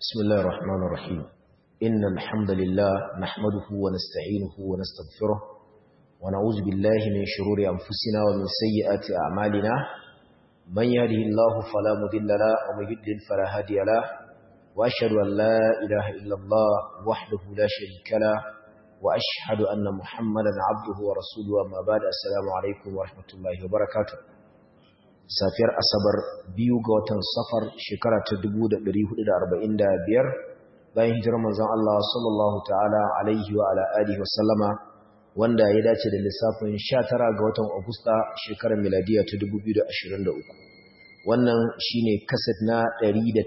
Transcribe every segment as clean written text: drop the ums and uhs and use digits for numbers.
بسم الله الرحمن الرحيم إن الحمد لله نحمده ونستعينه ونستغفره ونعوذ بالله من شرور أنفسنا ومن سيئات أعمالنا من يهده الله فلا مضل له ومن يضلل فلا هادي له وأشهد أن لا إله إلا الله وحده لا شريك له وأشهد أن محمدا عبده ورسوله أما بعد السلام عليكم ورحمة الله وبركاته safiyar asabar biyu ga watan safar shekara ta 1445 bayan hijirar manzon Allah sallallahu ta'ala alaihi wa ala alihi wa sallama wanda ya dace da lissafin 19 ga watan Agusta shekarar miladiya ta 2023 wannan shine kaset na 136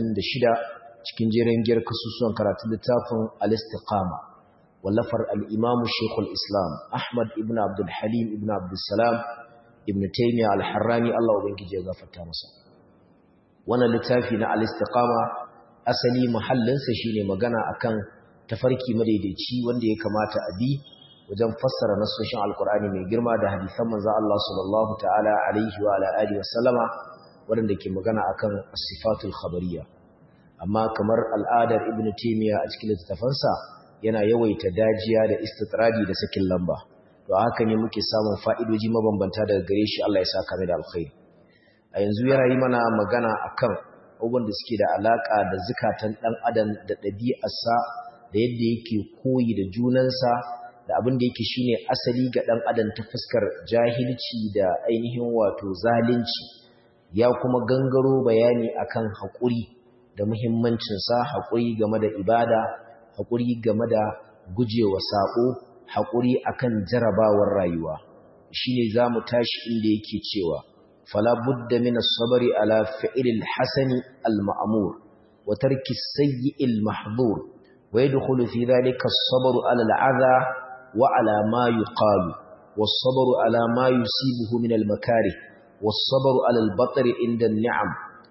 cikin jerin giyar kasusuwan karatun littafin al-istiqama wallafar al-imam Sheikhul Islam Ahmad ibn Abdul Halim ibn Abdul Salam ibn Taymiyyah al-Harrani Allah ubangiji ya gafarta masa wannan littafi na al-istiqama asali mahallinsa shine magana akan tafarki madaidaici wanda ya kamata a bi wajen fassara nasoshin alqur'ani mai girma da hadisan manzon Allah sallallahu ta'ala alaihi wa ala alihi wa sallama wanda ke magana akan as-sifatul khabariyya amma kamar al'adar ibn Taymiyyah a cikin littafansa yana yawaita dajiya da istitradi da sakin lamba to haka ne muke samun fa'idoji mabambanta daga gare shi Allah ya saka mai da alkhairi a yanzu yana yi mana magana akan abubuwan da suke da alaka da zukatan dan adam da ɗabi'arsa da yadda yake koyi da junansa da abin da yake shine asali ga dan adam ta fuskar jahilci da ainihin wato zalunci ya kuma gangaro bayani akan haƙuri da muhimmancin sa haƙuri game da ibada haƙuri game da gujewa sako haƙuri akan jarabawar rayuwa shine zamu tashi inda yake cewa fala budda min as-sabri ala fi'lil hasani al-ma'mur wa tarki as-sayyi'i al-mahdhur wa yadkhulu fi dhalika as-sabru ala al-'adha wa ala ma yuqalu was-sabru ala ma yusibuhu min al-makarih was-sabru ala al-batr inda an-ni'am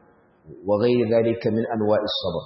wa ghayr dhalika min anwa'i as-sabr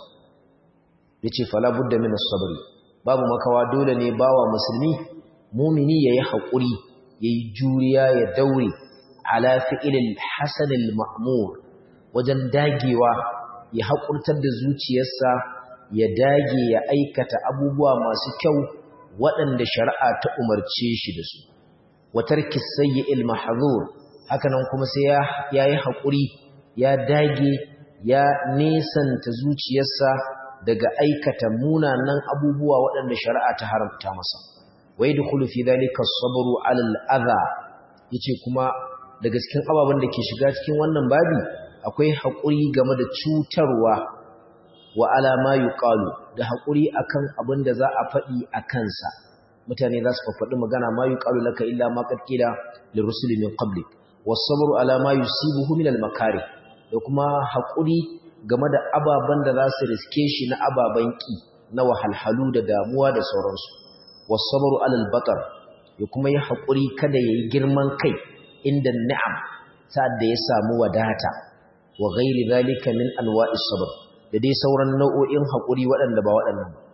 yace fala budda min as-sabri babu makawa dole ne bawa musulmi mumini yayi hakuri yayi juriya ya daure ala fi'ilil hasanil ma'mur wajen dagewa ya hakurtar da zuciyarsa ya dage ya aikata abubuwa masu kyau waɗanda shari'a ta umarce shi da su wa tarki sayyi'il mahzur hakanan kuma sai yayi hakuri ya dage ya nesanta zuciyarsa daga aikata munanan abubuwa waɗanda shari'a ta haramta masa wai dukulu fi dalika as-sabru 'ala al-adha yace kuma daga cikin ababen da ke shiga cikin wannan babi akwai haƙuri game da cutarwa wa 'ala ma yuqalu da haƙuri akan abin da za a faɗi a kansa mutane za su faɗi magana ma yuqalu laka illa ma qad qila lirrusuli min qablik was-sabru 'ala ma yusibuhu min al-makarih da kuma haƙuri game da ababen da za su riske shi na ababen ƙi na wahalhalu da damuwa da sauransu wasabaru alal batar ya kuma yi haƙuri kada ya yi girman kai inda ni'am sa'ad da ya samu wadata wa ghairi zalika min anwa'is sabr da dai sauran nau'o'in haƙuri waɗanda ba waɗannan ba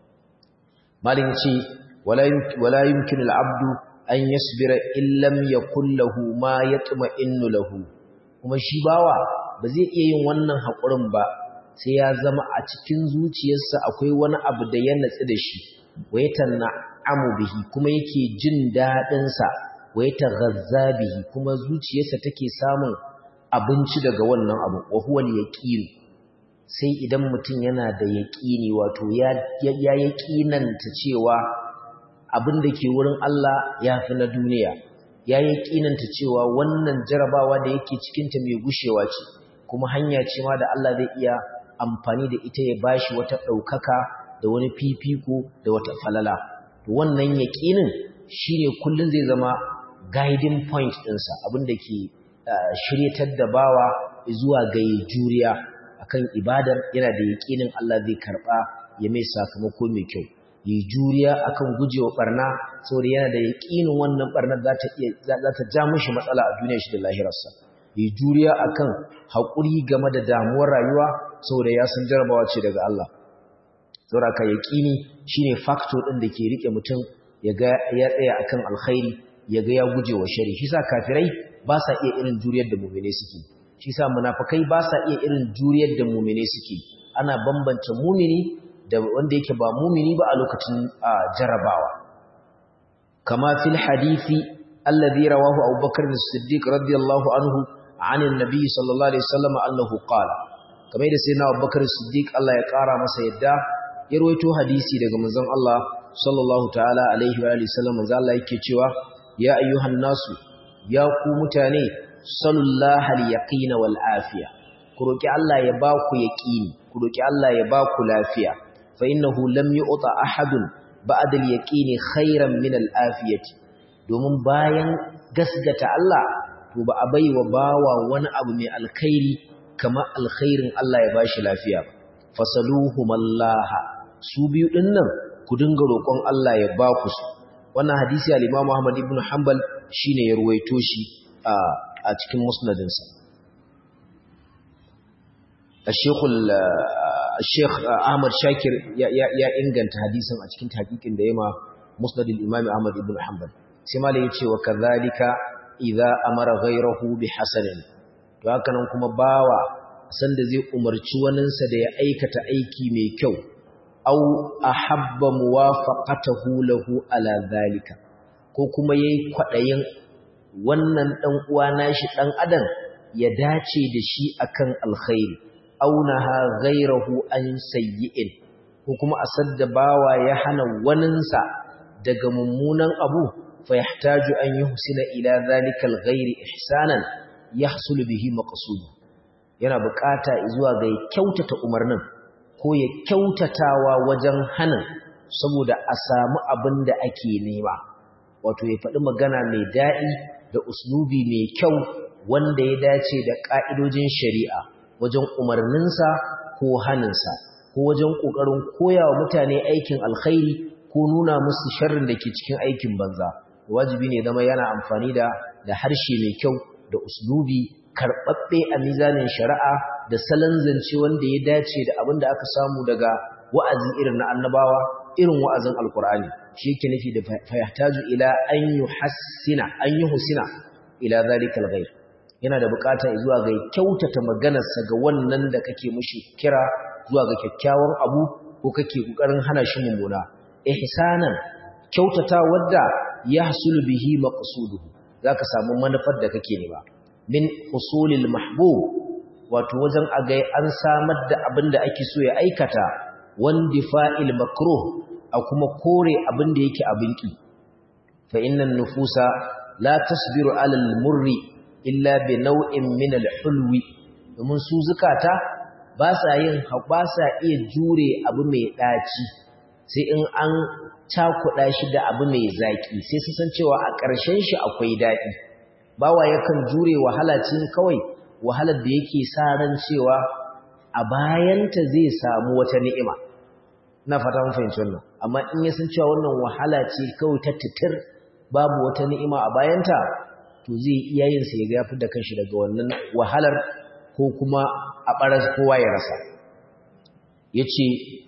malin ce wala yumkinu al-'abdu an yasbira illam yakul lahu ma yatma'innu lahu kuma shi bawa ba zai iya yin wannan haƙurin ba sai ya zama a cikin zuciyarsa akwai wani abu da ya natsu da shi waitan na'amu bihi kuma yake jin daɗinsa waita ghazza bihi kuma zuciyarsa take samun abinci daga wannan abu wa huwa al-yaqin sai idan mutum yana da yaqini wato ya yaqinanta cewa abin da ke wurin Allah ya fi na duniya ya yaqinanta cewa wannan jarabawa da yake cikin ta mai gushewa ce kuma hanya ce ma da Allah zai iya amfani da ita ya bashi wata ɗaukaka da wani fifiko da wata falala to wannan yaƙinin shine kullun zai zama guiding point ɗinsa abinda ke shiryatar da bawa zuwa ga juriya akan ibadar yana da yaƙinin Allah zai karɓa ya mai sakamako mai kyau yi juriya akan gujewa barna saboda yana da yaƙinin wannan barnar za ta ja mishi matsala a duniyar shi da lahirarsa yi juriya akan haƙuri game da damuwar rayuwa saboda ya san jarabawa ce daga Allah saboda ka yaqini shine factor din da ke rike mutum ya tsaya akan alkhairi ya ga ya guje wa shari shi sa kafirai ba sa iya irin juriyar da mu'mini suke shi sa munafikai ba sa iya irin juriyar da mu'mine suke ana bambance mu'mini da wanda yake ba mu'mini ba a lokacin jarabawa kama fil hadisi alladhi rawahu Abu Bakr as-Siddiq radiyallahu anhu an an-nabi sallallahu alaihi wasallam annahu qala kamar da sayyidina Abu Bakr as-Siddiq Allah ya kara masa yadda ya rawaito hadisi daga manzon Allah sallallahu ta'ala alaihi wa alihi wasallam manzo Allah yake cewa ya ayyuhan nasu ya ku mutane sallallahu al-yaqina wal afiya ku roki Allah ya ba ku yaqini ku roki Allah ya ba ku lafiya fa innahu lam yu'ta ahadun ba'da al-yaqini khairan min al-afiyati domin bayan gasgata Allah to ba a baiwa bawa wani abu mai alkhairi kamar alkhairin Allah ya bashi lafiya fasaluhumallaha su biyu dinnan ku dinga roƙon Allah ya ba ku su wannan hadisi al-Imam Ahmad ibn Hanbal shine ya ruwaito shi a cikin musnadinsa Sheikh Ahmad Shakir ya inganta hadisin a cikin tahqiqin da yema Musnad al-Imam Ahmad ibn Hanbal sai malai yace wa kadhalika idza amara ghayrahu bi hasanin to haka nan kuma bawa sanda zai umarci waninsa da ya aikata aiki mai kyau aw ahabba muwafaqatahu lahu ala zalika ko kuma yayi kwadayin wannan dan uwa nashi dan adam ya dace da shi akan alkhairi aw naha ghayrahu an sayyi'in ko kuma asadda bawa ya hana waninsa daga mummunan abu fa yahtaju an yuhsina ila zalika alghayri ihsanan yahsul bihi maqsud yana bukata zuwa ga kyautata umarnin ko ya kyautatawa wajen hana saboda a samu abin da ake nema wato ya faɗi magana mai daɗi da uslubi mai kyau wanda ya dace da ƙa'idojin shari'a wajen umarninsa ko haninsa ko wajen ƙoƙarin koya wa mutane aikin alkhairi ko nuna musu sharrin da ke cikin aikin banza wajibi ne zama yana amfani da harshe mai kyau da uslubi karɓaɓɓe a mizanin shari'a da salon zance wanda ya dace da abin da aka samu daga wa'azi irin na annabawa irin wa'azin alkur'ani shi yake nufi da fayahtaju ila an yuhsina ila zalikal ghair yana da bukata zuwa ga kyautata maganarsa ga wannan da kake mushi kira zuwa ga kyakkyawan abu ko kake kokarin hana shi mummuna ihsanan kyautata wadda yahsulu bihi maqsuduhu zaka samu manufar da kake nema min usulil mahbub wato wajen agai an samar da abin da ake so ya aikata wandifa'il makruh a kuma kore abin da yake abin ki fa innan nufusa la tasbiru ala al-murri illa bi naw'in min al-hulwi domin su zukata ba sa iya jure abu mai daci sai in an cakuɗa shi da abu mai zaki sai su san cewa a ƙarshen shi akwai daɗi bawa yakan jure wahala ce kawai wahalar da yake sa ran cewa a bayanta zai samu wata ni'ima ina fata mun fahimci wannan amma in ya san cewa wannan wahala ce kawai ta titir babu wata ni'ima a bayanta to zai iya yin sa ya gafi da kanshi daga wannan wahalar ko kuma a baras kowa ya rasa yace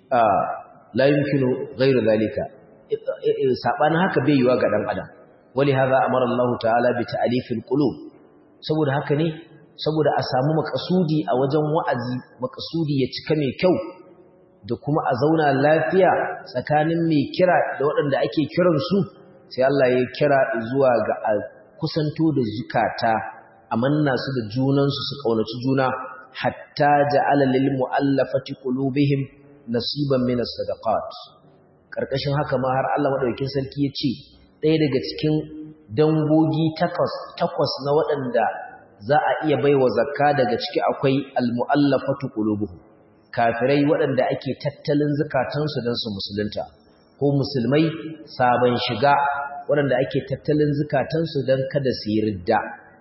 la yumkinu ghayru zalika sabanin haka bai yiwa ga dan adam wali hadha amara Allah ta'ala bi ta'alifil qulub saboda haka ne saboda a samu makasudi a wajen wa'azi makasudi ya cika mai kyau da kuma a zauna lafiya tsakanin mai kira da waɗanda ake kiran su sai Allah ya kira zuwa ga kusanto da zukata amanna su da junansu su kaunaci juna hatta ja'ala lil mu'allafati qulubihim nasiban min as-sadaqat karkashin haka ma har Allah madaukakin sarki ya ce ɗaya daga cikin dangogi takwas na waɗanda za a iya baiwa zakka daga ciki akwai al-mu'allafatu qulubuhum kafirai waɗanda ake tattalin zakatansu don su musulunta ko musulmai sabon shiga waɗanda ake tattalin zakatansu don kada su yi ridda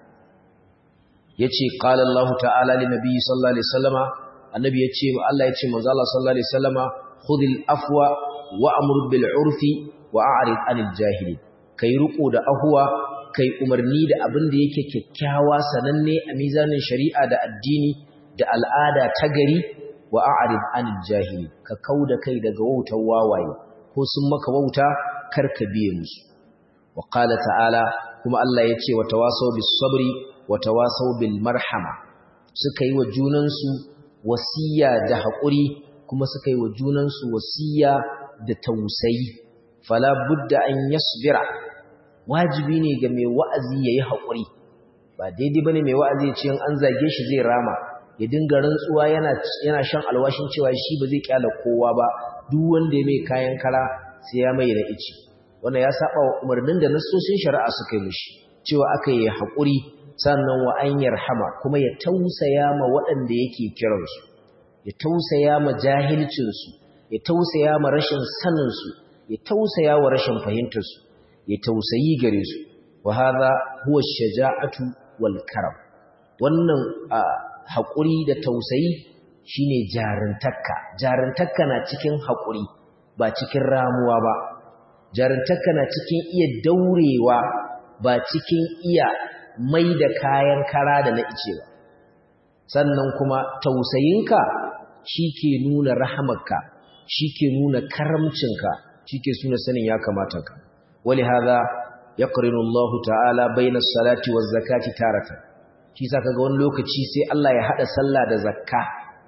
yace qala Allah ta'ala li nabi sallallahu alaihi wasallama annabi yace Allah yace manzo Allah sallallahu alaihi wasallama khudhil afwa wa'mur bil urfi wa a'rid 'anil jahili kai ruko da ahwa kai umarni da abin da yake kyakkyawa sananne a mizanin shari'a da addini da al'ada ta gari wa a'rid 'anil jahili ka kauda kai daga wautar wawaye ko sun maka wauta karka biye musu wa qala ta'ala kuma Allah yace wa tawasaw bis sabri wa tawasaw bil marhama suka yi wa junansu wasiya da haƙuri kuma suka yi wa junansu wasiya da tausayi fala budda an yasbira wajibi ne ga mai wa'azi yayi haƙuri ba daidai bane mai wa'azi ya ce an zage shi zai rama ya dinga rantsuwa yana shan alwashin cewa shi ba zai kyala kowa ba duk wanda ya mai kayan kara sai ya mai da ici wannan ya saba wa umarnin da nassoshin shari'a suka yi mishi cewa aka yi haƙuri sannan wa an yarhama kuma ya tausaya ma waɗanda yake kiransu ya tausaya ma jahilcinsu ya tausaya ma rashin saninsu ya tausaya wa rashin fahimtarsu ya tausayi gare su wa hadha huwa shaja'atu wal karam wannan haƙuri da tausayi shine jarintakka na cikin haƙuri ba cikin ramuwa ba jarintakka na cikin iya daurewa ba cikin iya mai da kayan kara da na ice ba sannan kuma tausayinka shi ke nuna rahamarka shi ke nuna karamcinka shi ke suna sanin ya kamata ka wali haza ya ƙarinu Allah ta'ala bainar salati wa zakati tarata shi sa kaga wani lokaci sai Allah ya haɗa sallah da zakka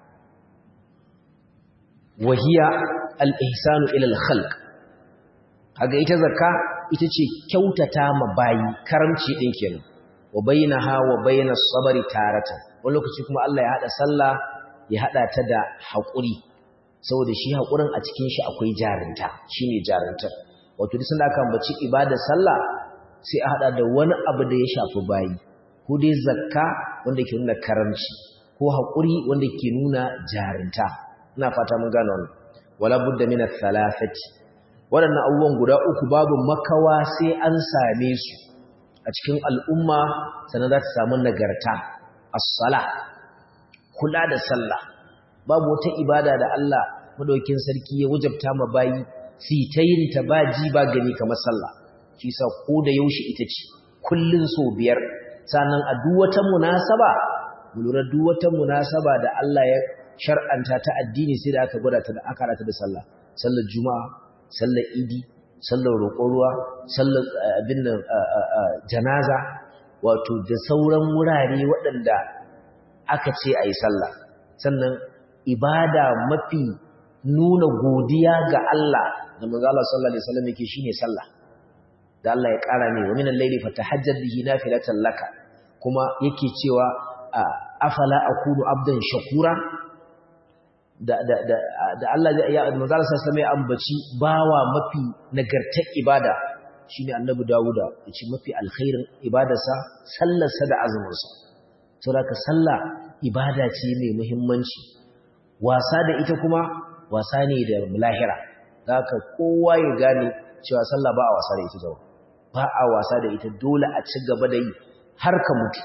wahiya al-ihsanu ila al-khalq kaga ita zakka ita ce kyautata ma bayi karamci din kenan wa bainaha wa bainas sabri taratan wani lokaci kuma Allah ya hada sallah ya hada ta da haƙuri saboda shi haƙurin a cikin shi akwai jarinta shine jarinta wato duk sanda aka ambaci ibadar sallah sai a hada da wani abu da ya shafi bayi ko dai zakka wanda ke nuna karamci ko haƙuri wanda ke nuna jarinta ina fata mun gane wannan wala budda min ath-thalathati waɗannan abubuwan guda uku babu makawa sai an same su a cikin al'umma sannan za ta samu nagarta as-sala kula da sallah babu wata ibada da Allah madaukin sarki ya wajabta ma bayi su ta yin ta ba ji ba gani kamar sallah shi yasa ko da yaushe ita ce kullun so biyar sannan a duk wata munasaba mu lura duk wata munasaba da Allah ya shar'anta ta addini sai da aka gwada ta da aka rata da sallah sallar juma'a sallar idi sallar roƙon ruwa sallar abin nan janaza wato da sauran wurare waɗanda aka ce a yi sallah sannan ibada mafi nuna godiya ga Allah da manzo Allah sallallahu alaihi wasallam yake shine sallah da Allah ya ƙara ne wa minal layli fatahajjad bihi nafilatan laka kuma yake cewa afala akunu abdan shakura da Allah ya manzo Allah sallallahu alaihi wasallam ya ambaci bawa mafi nagartar ibada shine annabi Dawuda yace mafi alkhairin ibadarsa sallarsa da azuminsa saboda sallah ibada ce mai muhimmanci wasa da ita kuma wasa ne da lahira haka kowa ya gane cewa sallah ba a wasa da ita jawa ba a wasa da ita dole a ci gaba da yi har ka mutu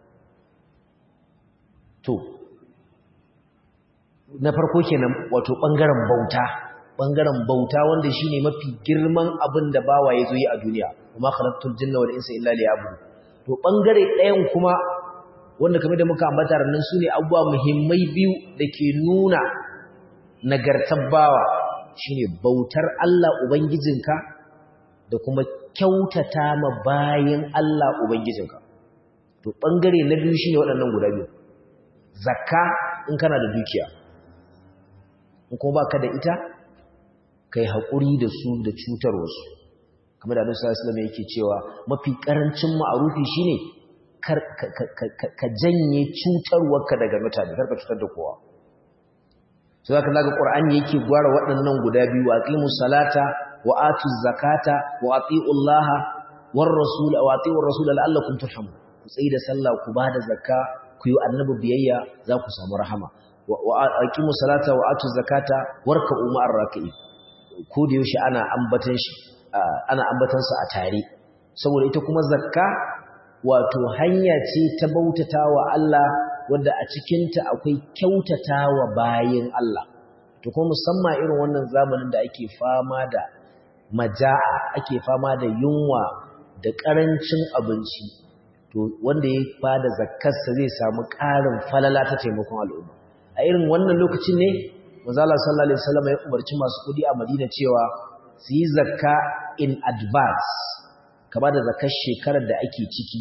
to na farko kenan wato bangaren bauta wanda shine mafi girman abin da bawa ya zo yi a duniya kuma khalaqtul jinna wal insa illa liya'budun to bangare ɗayan kuma wanda kamar da muka ambata rannan sune abubuwa muhimmai biyu dake nuna nagartar bawa shine bautar Allah ubangijinka da kuma kyautata ma bayin Allah ubangijinka to bangare na biyu shine waɗannan guda biyu zakka in kana da dukiya in kuma baka da ita kai haƙuri da su da cutar wasu kamar da Annabi sallallahu alaihi wasallam yake cewa mafi karancin ma'arufi shine ka janye cutarwarka daga mutane karka cutar da kowa sai zaka ga Qur'ani yake gwara waɗannan guda biyu aqimus salata wa atuz zakata wa atiullaha war rasul wa atiur rasul la'allakum turhamun ku tsayi da sallah ku bada zakka ku yi annabi biyayya za ku samu rahama wa aqimus salata wa atuz zakata warka'u ma'ar raki'in ko da yaushe ana ambatan shi ana ambatan sa a tare saboda ita kuma zakka wato hanya ce ta bautatawa Allah wanda a cikin ta akwai kyautatawa bayin Allah to kuma musamman irin wannan zamanin da ake fama da majaa ake fama da yunwa da karancin abinci to wanda ya bada zakkar sa zai samu ƙarin falala ta taimakon al'umma a irin wannan lokacin ne manzo Allah sallallahu alaihi wasallam ya umarci masu kudi a Madina cewa su yi zakka in advance ka bada zakkar shekarar da ake ciki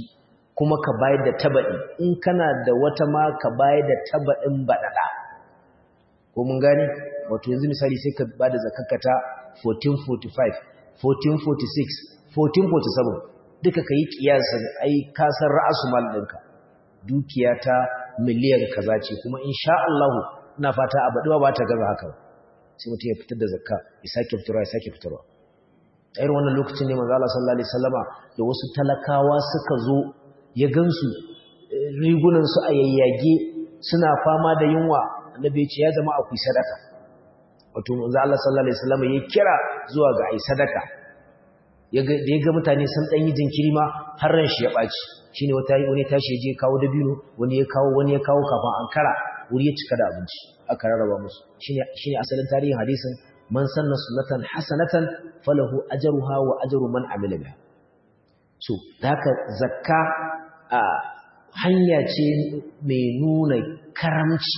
kuma ka bayar da taba'i in kana da wata ma ka bayar da taba'in baɗaɗa ko mun gane wato yanzu misali sai ka bada zakarka ta 1445 1446 1447 duka ka yi kiyasin ai kasar ra'asu mal ɗinka dukiya ta miliyan kaza ce kuma insha Allah ina fata a baɗuwa ba ta gaza haka sai mutum ya fitar da zakka ya sake fitarwa a irin wannan lokacin ne manzo Allah sallallahu alaihi wasallama da wasu talakawa suka zo ya gansu rigunan su a yayyage suna fama da yunwa annabi ya ce ya zama akwai sadaka wato manzo Allah sallallahu alaihi wasallama ya kira zuwa ga ai sadaka da ya ga mutane sun dan yi jinkiri ma har ran shi ya baci shine wani tashi je kawo dabino wani ya kawo kafin ankara wuri ya cika da abinci aka rarraba musu shine asalin tarihin hadisin man sanna sunnatan hasanatan falahu ajruha wa ajru man amila biha so haka zakka hanya ce mai nuna karamci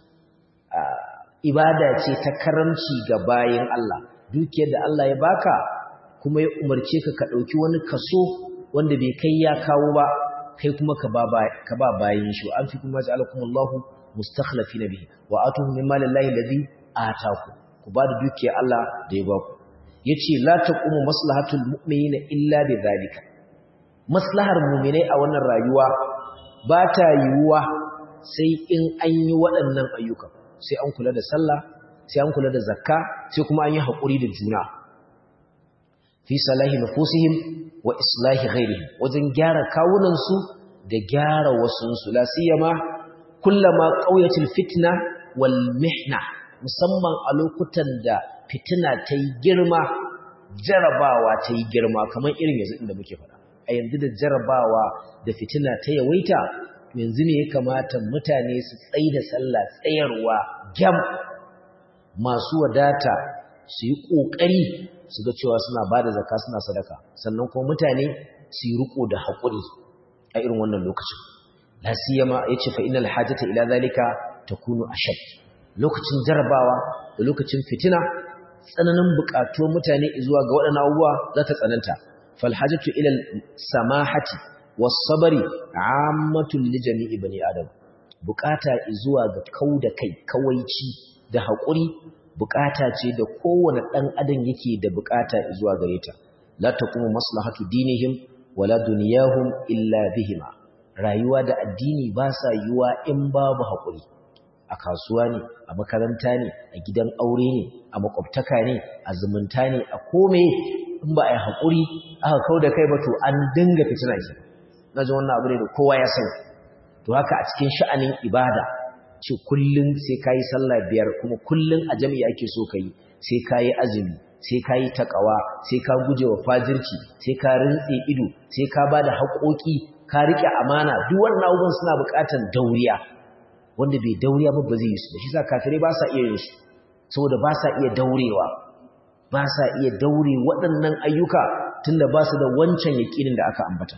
ibada ce ta karamci ga bayin Allah dukiyar da Allah ya baka kuma ya umarce ka dauki wani kaso wanda bai kai ya kawo ba kai kuma ka ba bayin shi an fi kuma ja'alakumullahu mustakhlifina bihi wa atuhum mimma lillahi alladhi ataakum ku ba da dukiyar Allah da ya ba ku yace la taqumu maslahatul mu'minina illa bi zalika maslahar mu'minai a wannan rayuwa ba ta yiwuwa sai in an yi waɗannan ayyuka sai an kula da sallah sai an kula da zakka sai kuma an yi haƙuri da juna fi salahi nufusihim wa islahi ghairihim wajen gyara kawunan su da gyara wasun su la siyama kullama qawiyatil fitna wal mihna musamman a lokutan da fitina ta yi girma jarabawa ta yi girma kamar irin yanzu inda muke faɗa a yanzu da jarabawa da fitina ta yawaita yanzu ne ya kamata mutane su tsaye da sallah tsayarwa gyam masu wadata su yi ƙoƙari su ga cewa suna ba da zakka suna sadaka sannan kuma mutane su yi riƙo da haƙuri a irin wannan lokacin la siyama yace fa innal hajata ila zalika takunu ashad lokacin jarabawa da lokacin fitina tsananin buƙatuwar mutane zuwa ga waɗannan abubuwa za ta tsananta fal hajatu ila samahati was sabri ammatun li jami'i bani adam buƙata zuwa ga kauda kai kawaici da haƙuri buƙata ce da kowane ɗan adam yake da buƙata zuwa gare ta la taqumu maslahatu dinihim wala dunyahum illa bihima rayuwa da addini ba sa yiwa in babu haƙuri a kasuwa ne a makaranta ne a gidan aure ne a makwabtaka ne a zumunta ne a kome in ba a yi haƙuri aka kau da kai ba to an dinga fitina ke na ji wannan abu ne da kowa ya sani to haka a cikin sha'anin ibada ce kullum sai ka yi sallah biyar kuma kullum a jami'i ake so ka yi sai ka yi azumi sai ka yi taƙawa sai ka guje wa fajirci sai ka rintse ido sai ka ba da haƙoƙi ka riƙe amana duk wannan abubuwan suna buƙatar dauriya wanda bai dauriya ba ba zai yi su da shi sa kafirai ba sa iya yin su saboda ba sa iya daurewa ba sa iya daure waɗannan ayyuka tunda ba su da wancan yaƙinin da aka ambata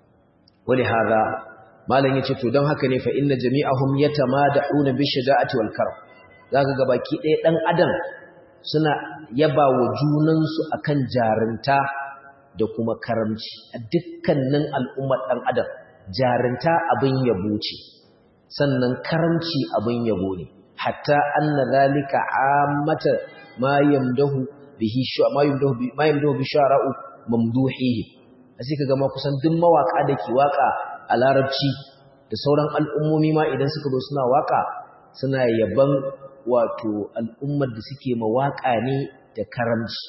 wani haza malam yace to don haka ne fa inna jami'ahum yatamadahuna bi shaja'ati wal karam zaka ga baki ɗaya dan adam suna yaba wa junan su akan jarinta da kuma karamci a dukkanin al'ummar dan adam jarinta abin yabo ce sannan karamci abin yabo ne hatta anna zalika ammata ma yamdahu bihi ma yamdahu bi shara'u mamduhihi sai kaga ma kusan duk mawaka da ke waka a larabci da sauran al'ummomi ma idan suka zo suna waka suna yaban wato al'ummar da suke mawaka ne da karamci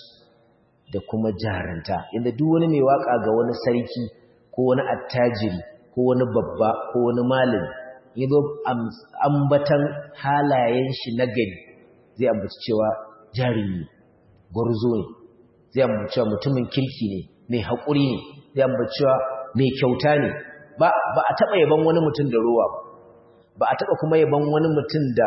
da kuma jaranta inda duk wani mai waka ga wani sarki ko wani attajiri ko wani babba ko wani malami yazo ambatan halayen shi na gari zai ambaci cewa jarumi gwarzo ne zai ambaci cewa mutumin kirki ne mai haƙuri ne zai ambaci cewa mai kyauta ne ba a taɓa yaban wani mutum da ruwa ba a taɓa kuma yaban wani mutum da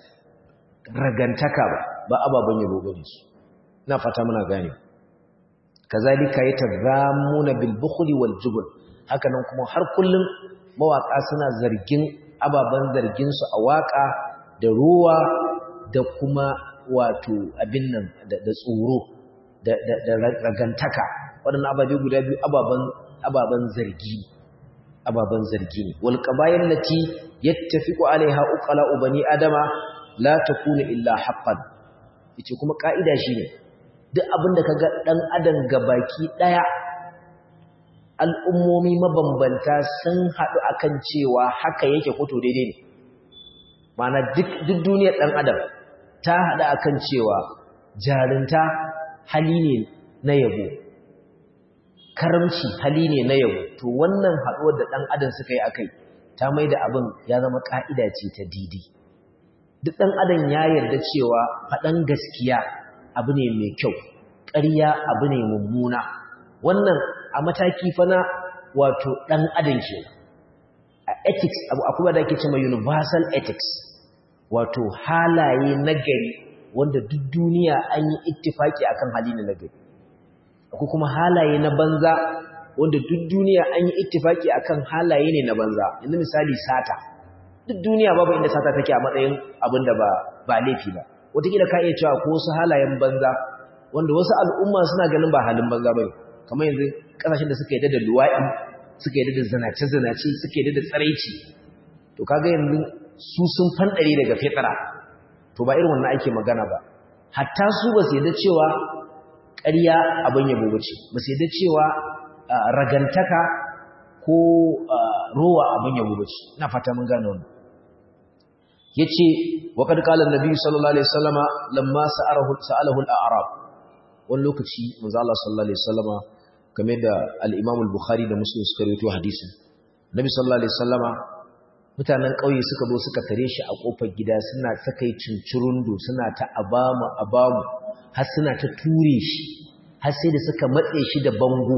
ragantaka ba ababen yabo bane su ina fata muna gane kazalika yatazamuna bil bukhli wal jubn haka nan kuma har kullum mawaka suna zargin ababen zargin su a waka da ruwa da kuma wato abin nan da tsoro da ragantaka waɗannan ababe guda biyu ababen zargi ababan zargi ne wal qabayil lati yattafiqu alaiha uqala bani adama la takunu illa haqqan yace kuma kaida shine duk abinda kaga dan adam gabaki daya al'ummomi mabambanta sun hadu akan cewa haka yake fito daidai ne mana duk duniyar dan adam ta hada akan cewa jarinta hali ne na yabo karamci hali ne na yabo to wannan haduwar da dan adam suka yi akai ta maida abin ya zama kaida ce ta didi duk dan adam ya yarda cewa fadan gaskiya abu ne mai kyau ƙarya abu ne mummuna wannan a mataki fa na wato dan adam ke a ethics akwai da ake cewa universal ethics wato halaye nagari wanda duk duniya an yi ittifaki akan hali na nagari akwai kuma halaye na banza wanda duk duniya an yi ittifaki akan halaye ne na banza yanzu misali sata duk duniya babu inda sata take a matsayin abin da ba laifi ba wataƙila ka iya cewa ko wasu halayen banza wanda wasu al'umma suna ganin ba halin banza ba ne kamar yanzu ƙasashen da suka yi da luwaɗi suka yi da zinace-zinace suka yi da tsaraici to kaga yanzu su sun fanɗare daga fitara to ba irin wannan ake magana ba hatta su ba su yadda cewa ƙarya abin yabo bace ba su yadda cewa ragantaka ko rowa abin yabo bace ina fata mun gane wannan yace wa kad qala an-nabi sallallahu alaihi wasallama lamma sa'alahu al-a'rab wani lokaci manzo Allah sallallahu alaihi wasallama kamar da al-Imam al-Bukhari da Muslim suka rawaito hadisin Nabi sallallahu alaihi wasallama mutanen ƙauye suka zo suka tare shi a kofar gida suna saka yi cincirundo suna ta abamu har suna ta ture shi har sai da suka matse shi da bango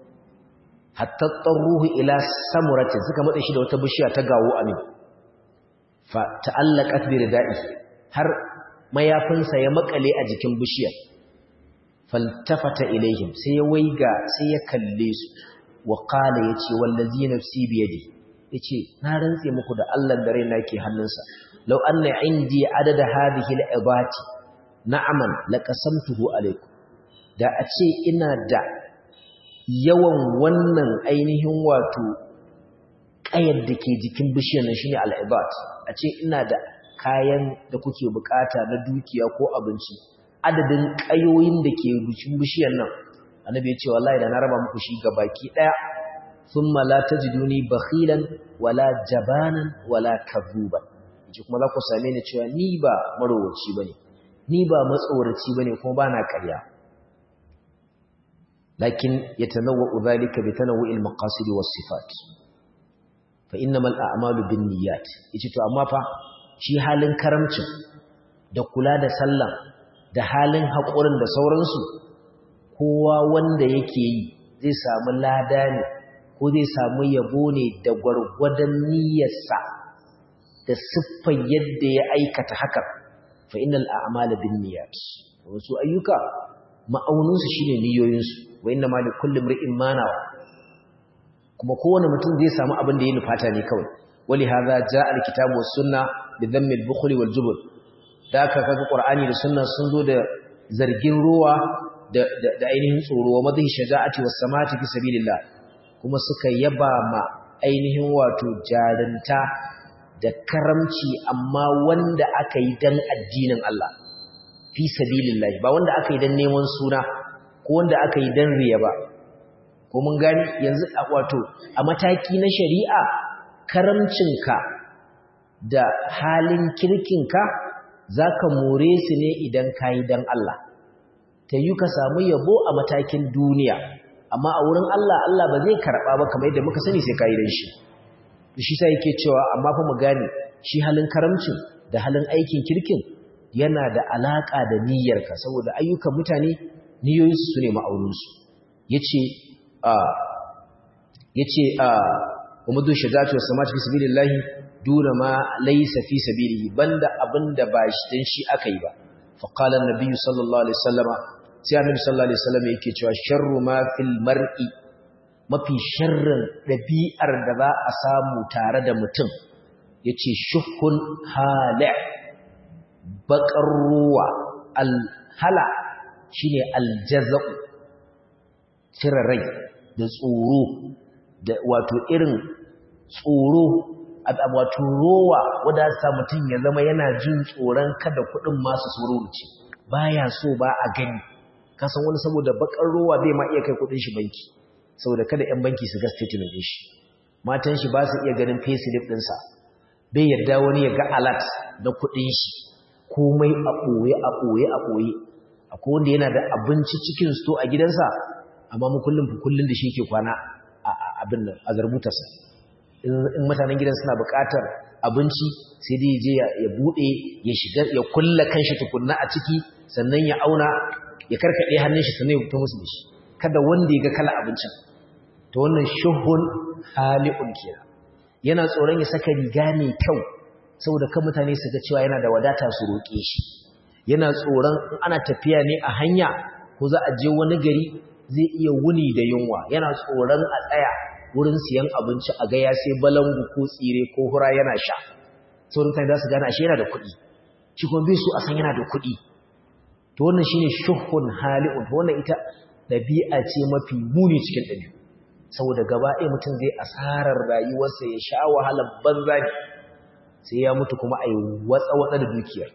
hatta tarruhu ila samuratin suka matse shi da wata bishiya ta gawo amin fa ta'allaqat bi ridai har mayafinsa ya makale a jikin bishiyar faltafata ilaihim sai ya waiga sai ya kalle su wa qala yace wallazi nafsi bi yadi yace na rantse muku da Allah da raina ke hannunsa law anna indi adada hadhihi al-ibati na'aman laqasamtuhu alaykum da a ce ina da yawan wannan ainihin wato kayar da ke jikin bishiyar nan shine al-ibat a ce ina da kayan da kuke bukata na dukiya ko abinci adadin kayoyin da ke jikin bishiyar nan annabi ya ce wallahi da na raba muku shi gabaki daya thumma la tajiduni bakhilan wala jabanan wala kadhuban yace kuma za ku same ni cewa ni ba marowaci bane ni ba matsoraci bane kuma bana ƙarya lakin yatanawwu dhalika bi tanawwu'il maqasid was sifat fa innamal a'malu binniyat yace to amma fa shi halin karamcin da kula da sallah da halin haƙurin da sauransu kowa wanda yake yi zai samu lada ne ko zai samu yabo ne da gwargwadon niyyarsa da siffar yadda ya aikata haka fa innal a'malu binniyat wasu ayyuka ma'auninsu shine niyoyinsu wa inna ma likulli imrin ma nawa kuma kowane mutum zai samu abin da ya nufata ne kawai wali hadha jaa alkitabu was sunna bi dhammi al-bukhl wal jubn da aka kaga qur'ani da sunna sun zo da zargin ruwa da ainihin tsoro wa madhi shaja'ati was samati fi sabilillah kuma suka yaba ma ainihin wato jarinta da karamci amma wanda aka yi dan addinin Allah fi sabilillah ba wanda aka yi dan neman suna ko wanda aka yi dan riya ba ko mun gani yanzu wato a mataki na shari'a karamcinka da halin kirkinka zaka more su ne idan kai dan Allah ta yi ka samu yabo a matakin duniya amma a wurin Allah Allah ba zai karba ba kamar yadda muka sani sai kai dan shi shi sai yake cewa amma fa mu gane shi halin karamcin da halin aikin kirkin yana da alaka da niyyarka saboda ayyukan mutane niyoyinsu sune ma'auninsu yace umadu shajatu was-samati fi sabilillahi duna ma laysa fi sabilihi banda abinda ba shi dan shi akai ba fa qala an-nabiy sallallahu alaihi wasallama sai annabi sallallahu alaihi wasallam yake cewa sharru ma fil mar'i mafi sharrin dabi'ar da za a samu tare da mutum yace shuhun hala baqar ruwa al-hala shine al-jaza'u cire rai da tsoro da wato irin tsoro wato rowa wanda sa mutum ya zama yana jin tsoron kada kuɗin masu sururuci baya so ba a gani kasan wani saboda bakar rowa bai ma iya kai kuɗin shi banki saboda kada 'yan banki su ga statement din shi matan shi ba su iya ganin payslip ɗinsa bai yarda wani ya ga alert na kuɗin shi komai a ɓoye akwai wanda yana da abinci cikin sto a gidansa amma mu kullum da shi yake kwana a abin nan a zarbutarsa in mutanen gidan suna buƙatar abinci sai dai je ya bude ya shiga ya kulla kanshi tukunna a ciki sannan ya auna ya karkade hannun shi sannan ya fito musu da shi kada wanda ya ga kala abincin to wannan shuhun hali'un kira yana tsoron ya saka riga mai kyau saboda kan mutane su ga cewa yana da wadata su roƙe shi yana tsoron ana tafiya ne a hanya ko za a je wani gari zai iya wuni da yunwa yana tsoron a tsaya wurin siyan abinci a ga ya sai balangu ko tsire ko hura yana sha sauran mutane za su gane ashe yana da kuɗi shi kuma bai so a san yana da kuɗi to wannan shine shuhun hali'un to wannan ita ɗabi'a ce mafi muni cikin ɗabi'u saboda gaba ɗaya mutum zai asarar rayuwarsa ya sha wahalar banza ne sai ya mutu kuma a yi watsa da dukiyar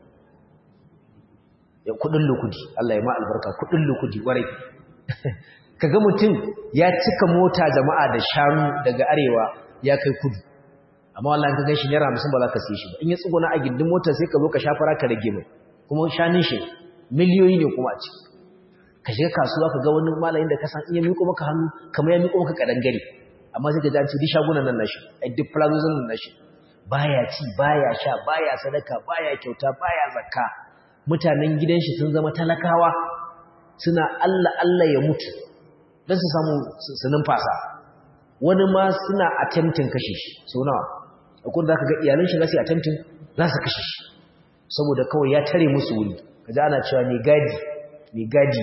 ya kuɗin lukudi Allah ya ma albarka kuɗin lukudi warai kaga mutum ya cika mota jama'a da shanu daga arewa ya kai kudu amma wallahi ka ganshi naira 50 ba za ka siye shi ba in ya tsuguna a gindin motar sai ka zo ka shafara ka rage mai kuma shanin shi miliyoyi ne kuma a ciki ka shiga kasuwa ka ga wani malamin da ka san iya miƙo maka hannu kamar ya miƙo maka kadangare amma sai ka ji an ce duk shagunan nan nashi ai duk plazozin nan nashi baya ci baya sha baya sadaka baya kyauta baya zakka mutanen gidan shi sun zama talakawa suna Allah ya mutu don su samu su numfasa wani ma suna attempting kashe shi sau nawa akwai da ka ga iyalin shi za su yi attempting za su kashe shi saboda kawai ya tare musu wuri ka ji ana cewa mai gadi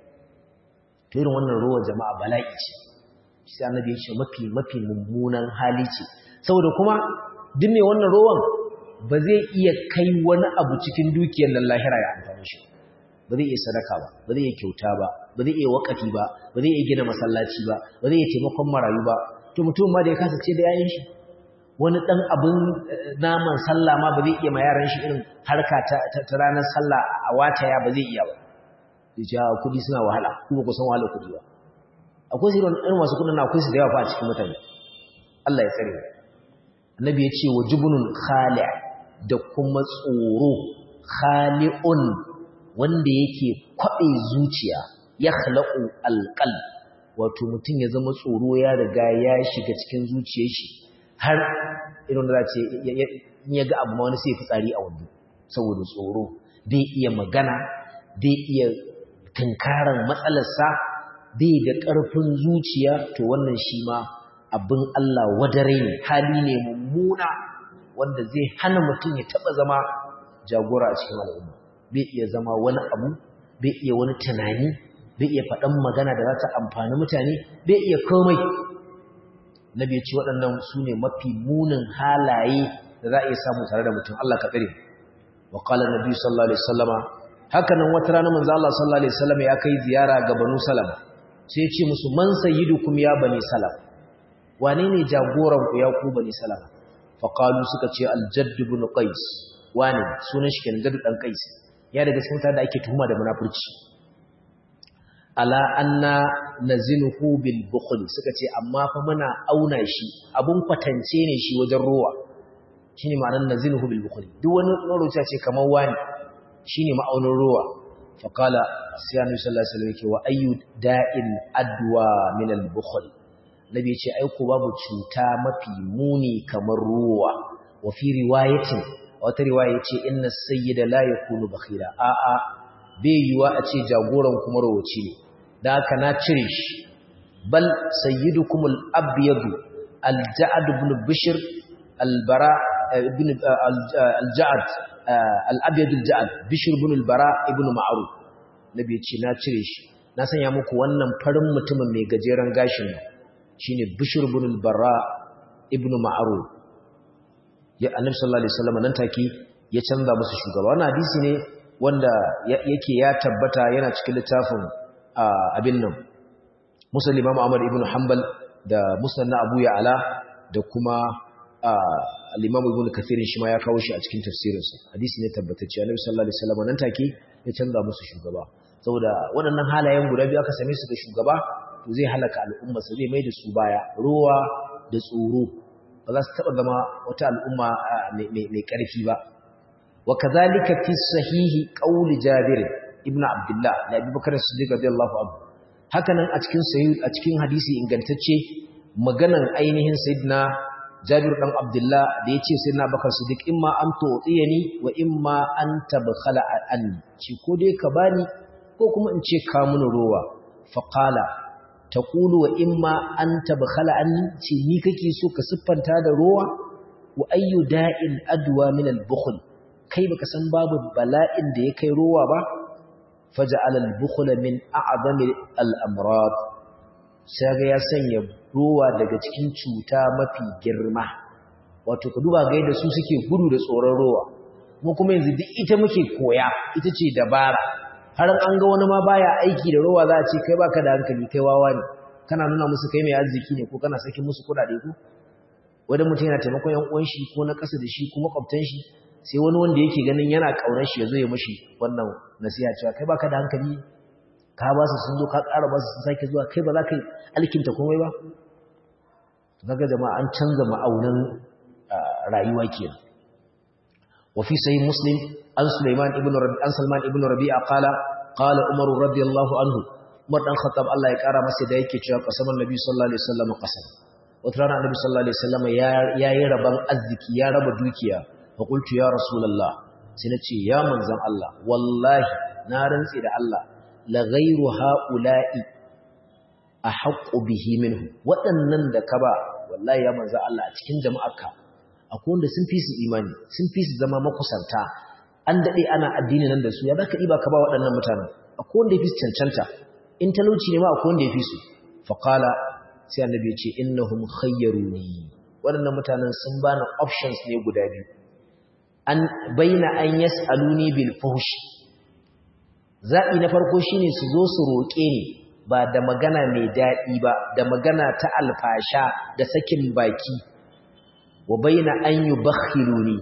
to irin wannan ruwan jama'a bala'i ce sai annabi ya ce mafi mummunan hali ce saboda kuma duk mai wannan ruwan ba zai iya kai wani abu cikin dukiyar lahira ya amfani shi ba zai iya sadaka ba zai iya kyauta ba zai iya wakafi ba zai iya gina masallaci ba zai iya taimakon marayu ba to mutum ma da ya kasance da yayin shi wani dan abin naman sallah ma ba zai iya ma yaran shi irin harka ta ranar sallah a wataya ba zai iya ba zai ce kudi suna wahala kuma ku san wahala kudi ba akwai su irin masu kudin akwai su da yawa fa a cikin mutane Allah ya tsare annabi ya ce wajibunun khali' da kuma tsoro khali'un wanda yake kwaɓe zuciya ya khalaqu alqalb wato mutum ya zama tsoro ya riga ya shiga cikin zuciyar shi har irin da ce ya ga abu ma wani sai ya fitsari a wando saboda tsoro bai iya magana bai iya tunkaran matsalarsa bai da ƙarfin zuciya to wannan shi ma abin Allah wadare ne hali ne mummuna wanda zai hana mutum ya taɓa zama jagora a cikin al'umma bai iya zama wani abu bai iya wani tunani bai iya faɗan magana da za ta amfani mutane bai iya komai nabi ya ce waɗannan su ne mafi munin halaye da za a iya samu tare da mutum Allah ka tsare wa qala nabi sallallahu alaihi wasallama haka nan wata rana manzo Allah sallallahu alaihi wasallama ya kai ziyara ga Banu Salama sai ya ce musu man sayyidukum ya bani Salama wane ne jagoran ku ya ku bani Salama fa qalu suka ce al-Jadd ibn Qais wane sunan shi kenan Jadd dan Qais ya daga cikin mutane da ake tuhuma da munafurci ala anna nazinuhu bil bukhl suka ce amma fa muna auna shi abun kwatance ne shi wajen ruwa shine ma'anar nazinuhu bil bukhl duk wani maruci ce kamar wani shine ma'aunin ruwa fa qala sai annabi sallallahu alaihi wasallam yake wa ayyu da'in adwa min al bukhl nabi ya ce ai ko babu cuta mafi muni kamar ruwa wa fi riwayatin wata riwaya ce inna sayyida la yakunu bakhila a'a bai yiwa a ce jagoran kuma rawaci ne da haka na cire shi bal sayyidukum al-abyad al-ja'd ibn bishr al-bara ibn al-ja'd al-abyad al-ja'd bishr ibn al-bara ibn ma'ruf nabi ce na cire shi na sanya muku wannan farin mutumin mai gajeren gashin shine bishr ibn al-bara ibn ma'ruf ya annabi sallallahu alaihi wasallam nan take ya canza musu shugaba wannan hadisi ne wanda yake ya tabbata yana cikin littafin abin nan Muslim Imam Ahmad ibn Hanbal da Musnad na Abu Ya'la da kuma al-Imam Ibn Kathir shi ma ya kawo shi a cikin tafsirinsa hadisi ne tabbatacce Annabi sallallahu alaihi wasallam nan take ya canza musu shugaba saboda waɗannan halayen guda biyu aka same su da shugaba to zai halaka al'umma su zai mai da su baya ruwa da tsoro ba za su taba zama wata al'umma mai ƙarfi ba wa kadhalika fi sahihi qaul Jabir ibn Abdullah da Abu Bakar Siddiq radiyallahu anhu hakanan a cikin hadisi ingantacce maganan ainihin sayyidina Jabir dan Abdullah da yace sayyidina Bakar Siddiq imma an tu'tiyani wa imma an tabkhala anni ci ko dai ka bani ko kuma in ce ka mun rowa fa qala taqulu wa imma an tabkhala anni ce ni kake so ka siffanta da rowa wa ayyu da'in adwa min al-bukhl kai baka san babu bala'in da ya kai rowa ba faja'ala al-bukhl min a'zami al-amrad sai ya sanya rowa daga cikin cuta mafi girma wato ku duba ga yadda su suke gudu da tsoron rowa mu kuma yanzu duk ita muke koya ita ce dabara har an ga wani ma baya aiki da rowa za a ce kai baka da hankali kai wawa ne kana nuna musu kai mai arziki ne ko kana sakin musu kudade ko wanda mutum yana taimakon yan uwan shi ko na kasa da shi ko makwabtan shi sai wani wanda yake ganin yana kaunar shi yazo ya mishi wannan nasiha cewa kai baka da hankali ka ba su sun zo ka ƙara ba su sun sake zuwa kai ba za ka yi alkinta komai ba kaga jama'a an canza ma'aunin rayuwa kenan wa fi sahih muslim an Salman ibn Rabi'a qala Umar radiyallahu anhu Umar dan Khattab Allah ya kara masa da yake cewa qasaman Nabi sallallahu alaihi wasallam qasam wata rana Annabi sallallahu alaihi wasallam ya yi raban arziki ya raba dukiya fa qultu ya rasulullah sai nace ya manzon Allah wallahi na rantsi da Allah la ghayru haula'i ahaqqu bihi minhu waɗannan da ka ba wallahi ya manzon Allah a cikin jama'arka akwai wanda sun fi su imani sun fi su zama makusanta an dade ana addini nan da su ya zaka diba ka ba waɗannan mutanen akwai wanda ya fi su cancanta in talauci ne ma akwai wanda ya fi su faqala sai annabi ya ce innahum khayyaruni waɗannan mutanen sun bani options ne guda biyu an baina an yas'aluni bil fuhsh zabi na farko shine su zo su roke ni ba da magana mai dadi ba da magana ta alfasha da sakin baki wa baina an yubakhiluni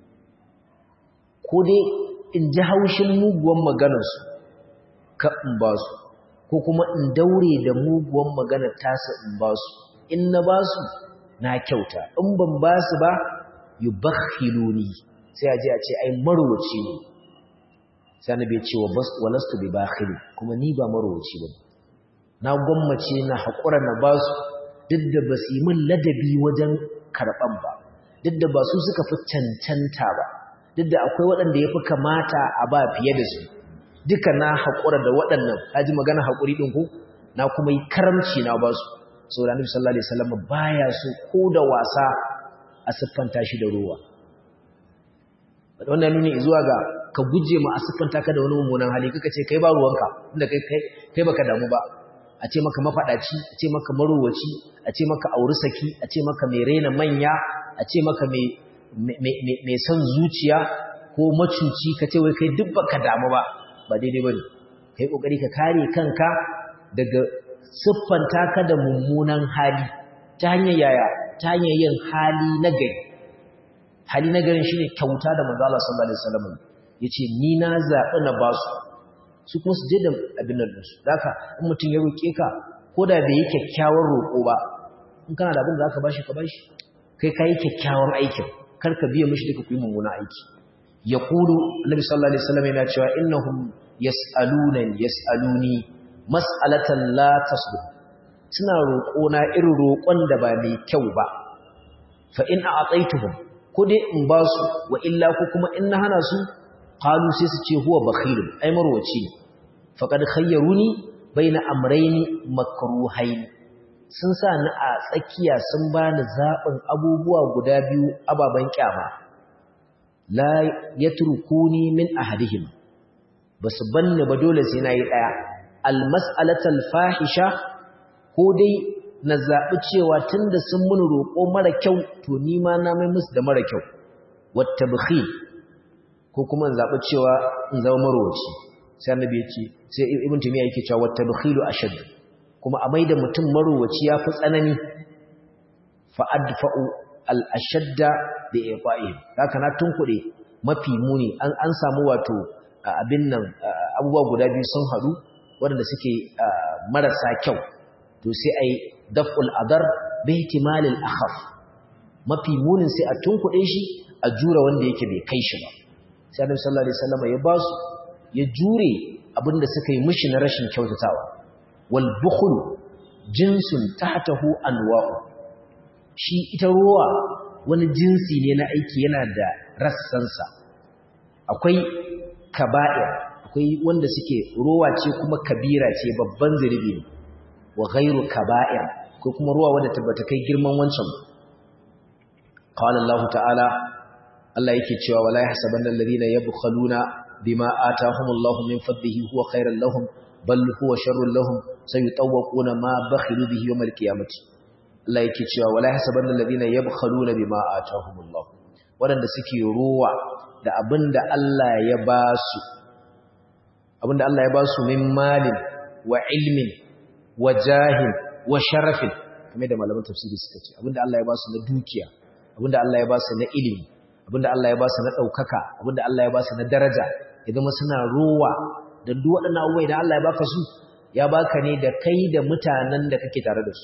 ko dai in ji haushin muguwan maganar su ka in ba su ko kuma in daure da muguwan maganar tasa in ba su in na ba su na kyauta in ban ba su ba yubakhiluni sai a je a ce ai marwaci ne sai annabi ya ce walastu bi bakhili kuma ni ba marwaci ba na gwammace na hakura na ba su duk da ba su yi min ladabi wajen karban ba duk da ba su suka fi cancanta ba duk da akwai waɗanda ya fi kamata a ba fiye da su duka na hakura da waɗannan kaji magana hakuri din ku na kuma yi karamci na ba su saboda annabi sallallahu alaihi wasallam baya so ko da wasa a siffanta shi da ruwa wannan nuni zuwa ga ka guje ma a siffanta ka da wani mummunan hali kaka ce kai ba ruwanka inda kai baka damu ba a ce maka mafadaci a ce maka marowaci a ce maka auri saki a ce maka mai raina manya a ce maka mai son zuciya ko macuci ka ce wai kai duk baka damu ba ba daidai bane kai kokari ka kare kanka daga siffanta ka da mummunan hali ta hanyar yaya ta hanyar yin hali na garin shine kyauta da manzo Allah sallallahu alaihi wasallam yace ni na zabi na basu su kuma su je da abin nan su haka in mutum ya roke ka koda bai yi kyakkyawan roko ba in kana da abin da zaka bashi ka bashi kai kai kyakkyawan aikin kar ka biya mishi duka ku yi mummuna aiki yaqulu annabi sallallahu alaihi wasallam yana cewa innahum yas'aluni mas'alatan la tasbih suna roƙona irin roƙon da ba mai kyau ba fa in a'taituhum ko dai in ba su wa illa ko kuma in na hana su qalu sai su ce huwa bakhilun ai marwaci faqad khayyaruni baina amrayni makruhayn sun sa ni a tsakiya sun bani zaɓin abubuwa guda biyu ababan kyama la yatrukuni min ahadihim basu banni ba dole sai nayi daya al-mas'alatul fahisha ko dai na zaɓi cewa tunda sun mun roƙo mara kyau to ni ma na mai musu da mara kyau wata bukhil ko kuma in zaɓi cewa in zama marowaci sai annabi ya ce sai ibn tumiya yake cewa wata bukhilu ashad kuma a maida mutum marowaci ya fi tsanani fa adfa'u al-ashadda bi iqa'ihim haka na tunkuɗe mafi muni an samu wato abin nan abubuwa guda biyu sun haɗu waɗanda suke marasa kyau to sai ai daf'ul adar bi ihtimalil akhaf mafi munin sai a tunkuɗe shi a jura wanda yake bai kai shi ba sai Annabi sallallahu alaihi wasallam ya ba su ya jure abinda suka yi mishi na rashin kyautatawa wal bukhl jinsun tahtahu anwa'u shi ita ruwa wani jinsi ne na aiki yana da rassansa akwai kaba'ir akwai wanda suke ruwa ce kuma kabira ce babban zunubi ne wa ghairu kaba'ir ko kuma ruwa wanda tabbata kai girman wancan qala Allah ta'ala Allah yake cewa wala yahsabanna alladhina yabkhaluna bima atahumullahu min fadlihi huwa khairan lahum bal huwa sharrun lahum sayutawquna ma bakhilu bihi yawm al-qiyamati Allah yake cewa wala yahsabanna alladhina yabkhaluna bima atahumullahu wadanda suke ruwa da abinda Allah ya ba su min malin wa ilmin wa jahin wa sharafin kamar da malaman tafsiri suka ce abinda Allah ya ba su na dukiya abinda Allah ya ba su na ilimi abinda Allah ya ba su na daukaka abinda Allah ya ba su na daraja idan suna ruwa da duk waɗannan abubuwa idan Allah ya baka su ya baka ne da kai da mutanen da kake tare da su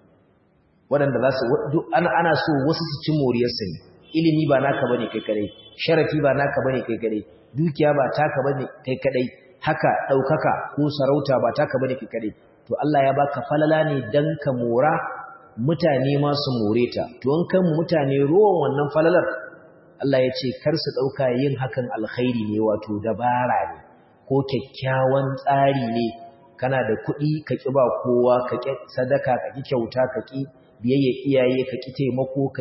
waɗanda za su ana so wasu su ci moriyarsa ne ilimi ba naka bane kai kadai sharafi ba naka bane kai kadai dukiya ba taka bane kai kadai haka daukaka ko sarauta ba taka bane kai kadai to Allah ya baka falala ne dan ka mora mutane ma su moreta to an kan mutane ruwan wannan falalar Allah ya ce kar su dauka yin hakan alkhairi ne wato dabara ne ko kyakkyawan tsari ne kana da kuɗi ka ki ba kowa ka ki sadaka ka ki kyauta ka ki biyayya iyaye ka ki taimako ka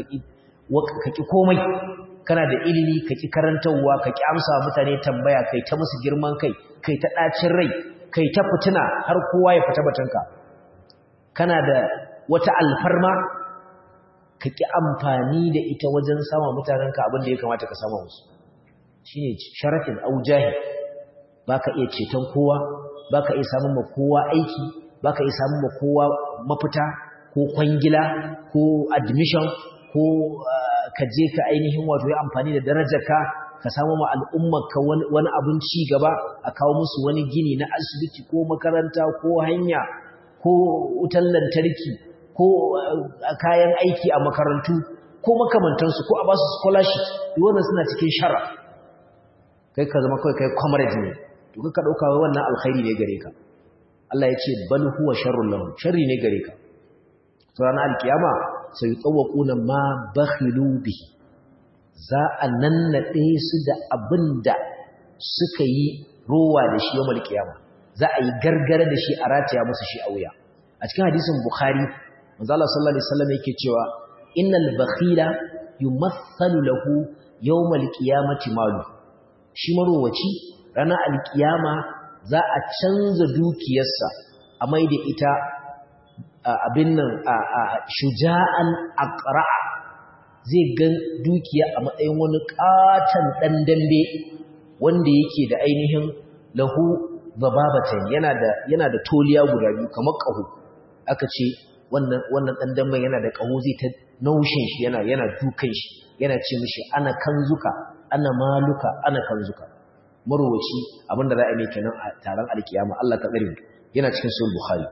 ki komai kana da ilimi ka ki karantawa ka ki amsa mutane tambaya kai ta musu girman kai ta dacin rai kai ta fitina har kowa ya fita batanka kana da wata alfarma ka ki amfani da ita wajen sama mutanenka abin da ya kamata ka sama musu shine sharafin aujahi baka iya ceton kowa baka iya samun ma kowa aiki baka iya samun ma kowa mafita ko kwangila ko admission ko ka je ka ainihin wato yi amfani da darajarka ka samu ma al'ummarka wani abin ci gaba a kawo musu wani gini na asibiti ko makaranta ko hanya ko wutar lantarki ko kayan aiki a makarantu ko makamantansu ko a ba su scholarship wannan suna cikin shara kai ka zama kawai kai comrade ne to ka dauka wannan alkhairi ne gare ka Allah ya ce bal huwa sharrun lahum sharri ne gare ka ranar alkiyama sai tsawakuna ma bakhilu bihi za a nannade su da abinda suka yi rowa da shi yawmal kiyama za a yi gargara da shi a rataya musu shi a wuya a cikin hadisin bukhari manzo Allah sallallahu alaihi wasallam yake cewa innal bakhila yumathalu lahu yawmal qiyamati malu shi marowaci ranar alkiyama za a canza dukiyarsa a maida ita abin nan shuja'an aqra'a zai ga dukiya a matsayin wani katan dan dambe wanda yake da ainihin lahu zababatan yana da toliya guda biyu kamar kaho aka ce wannan dan damben yana da kaho zai ta naushin shi yana dukan shi yana ce mishi ana kanzuka ana maluka ana kanzuka marwaci abinda za a yi kenan a taron alkiyama Allah ka tsare yana cikin sahih bukhari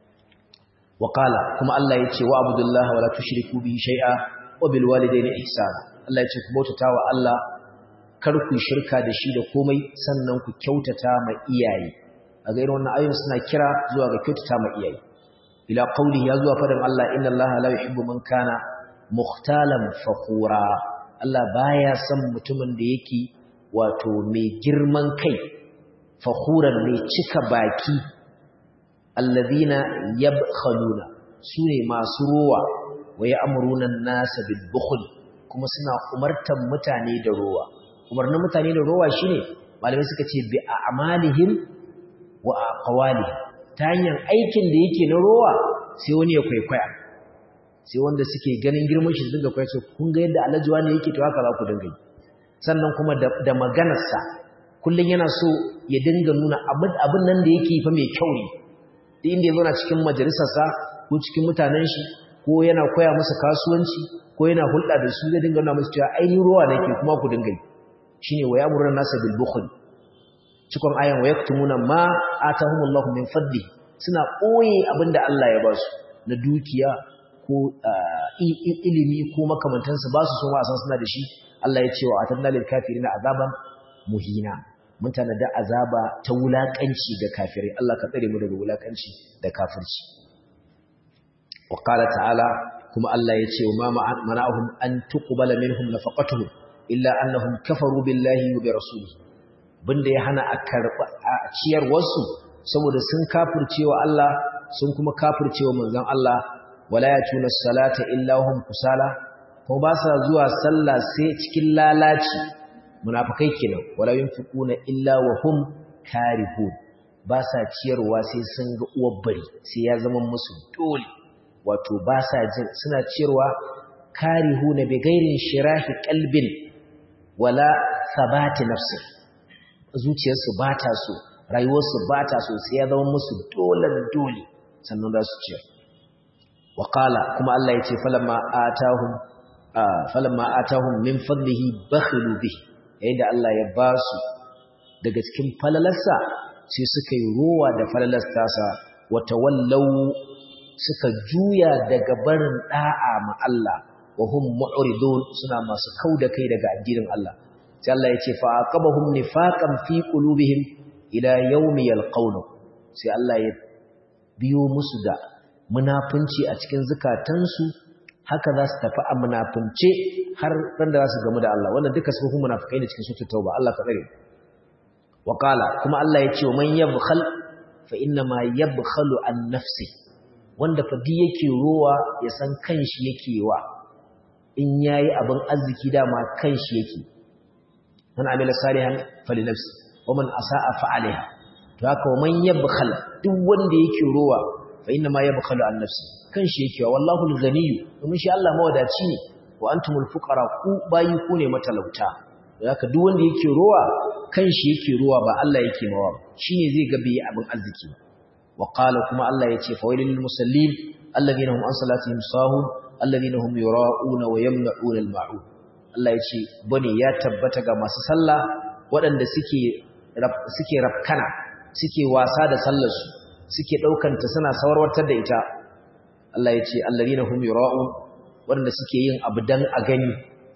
وقال كما الله يتي وعبد الله ولا تشركوا به شيئا وبالوالدين إحسانا الله يتي كبوتتا wa Allah kar ku shirka da shi da komai sannan ku kyautata ma iyaye a ga irin wannan ayoyin suna kira zuwa ga kyautata ma iyaye ila qawli ya zuwa fadan Allah inna Allah la yuhibbu man kana mukhtalan fakhura Allah baya son mutumin da yake wato mai girman kai fakhuran mai cika baki alladhina yabkhaluna sune masu rowa wa ya'muruna an-nasa bil bukhl kuma suna umartan mutane da rowa umarnin mutane da rowa shine malamai suka ce bi a'malihim wa aqwalihim ta hanyar aikin da yake na rowa sai wani ya kwaikwaya sai wanda suke ganin girman shi dinga kwaikwaya kun ga yadda alajuwa ne yake to haka za ku dinga yi sannan kuma da maganarsa kullun yana so ya dinga nuna abin nan da yake fa mai kyau ne inda ya zauna cikin majalisarsa ko cikin mutanen shi ko yana koya musu kasuwanci ko yana hulɗa da su zai dinga nuna musu cewa ai ruwa nake kuma ku dinga yi shine wa ya'muruna nasa bil bukhl cikon ayan wa yaktumuna ma atahumullahu min fadli suna koyi abinda Allah ya ba su na dukiya ko ilimi ko makamantansu ba su son wasan suna da shi Allah ya ce wa atanna lil kafirina azaban muhina mun tanada azaba ta wulakanci ga kafirai Allah ka tsare mu daga wulakanci da kafirci wa qala ta'ala kuma Allah ya ce wa ma mana'ahum an tuqbala minhum nafaqatuhum illa annahum kafaru billahi wa bi rasulihi bunda ya hana a karba a ciyar wasu saboda sun kafircewa Allah sun kuma kafircewa manzon Allah wala yatuna salata illa hum kusala ko ba sa zuwa sallah sai cikin lalaci munafikai kenan wala yunfiquna illa wa hum karihun ba sa ciyarwa sai sun ga uwar bari sai ya zama musu dole wato ba sa jin suna ciyarwa karihuna bi gairin shirahi qalbin wala sabati nafsi zuciyarsu ba ta so rayuwarsu ba ta so sai ya zama musu dole sannan za su ciyar wa qala kuma Allah ya ce falamma atahum min fadlihi bakhilu bihi yayin da Allah ya ba su daga cikin falalarsa sai suka yi rowa da falalar tasa wata wallau suka juya daga barin da'a ma Allah wa hum mu'ridun suna masu kauda kai daga addinin Allah sai Allah ya ce fa aqabahum nifaqan fi qulubihim ila yawmi yalqawna sai Allah ya biyo musu da munafunci a cikin zukatansu haka za su tafi a munafunce har ran da za su gamu da Allah wannan duka sufufin munafikai ne cikin suratul tauba Allah ka tsare wa qala kuma Allah ya ce wa man yabkhal fa inna ma yabkhalu an nafsi wanda fa di yake rowa ya san kanshi yake wa in yayi abin arziki dama kanshi yake man amila salihan fali nafsi wa man asaa fa alaiha to haka wa man yabkhal duk wanda yake rowa fa inna ma yabkhalu an nafsi kanshi yake wa wallahu al-ghani domin shi Allah mawadaci ne wa antumul fuqara ku bayi ku ne matalauta haka duk wanda yake rowa kanshi yake rowa ba Allah yake mawa shine zai ga bai abin arziki wa qala kuma Allah yace fa wailil musallin alladhina hum an salatihim sahun alladhina hum yura'una wa yamna'una al-ma'un Allah yace bane ya tabbata ga masu sallah waɗanda suke rafkana suke wasa da sallar su suke daukanta suna sawarwatar da ita Allah yace alladhina hum yura'un waɗanda suke yin abu dan a gani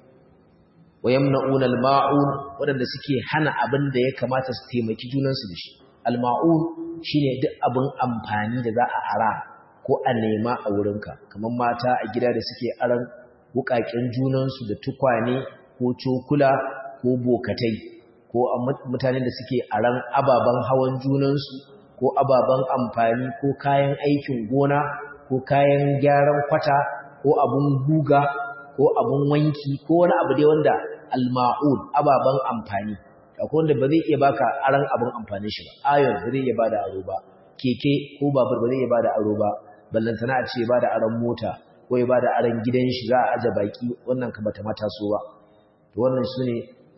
wa yamna'una al-ma'un waɗanda suke hana abin da ya kamata su taimaki junansu da shi al-ma'un shine duk abin amfani da za a ara ko a nema a wurinka kamar mata a gida da suke aran wukaken junansu da tukwane ko cokula ko bokatai ko mutanen da suke aran ababen hawan junansu ko ababen amfani ko kayan aikin gona ko kayan gyaran kwata ko abun guga ko abun wanki ko wani abu dai wanda al-ma'ud ababan amfani akwai wanda ba zai iya baka aran abun amfani shi ba ayon ba zai iya bada aro ba keke ko babur ba zai iya bada aro ba ballan sana a ce bada aran mota ko ya bada aran gidan shi za a aje baki wannan ka bata mata so ba to wannan sune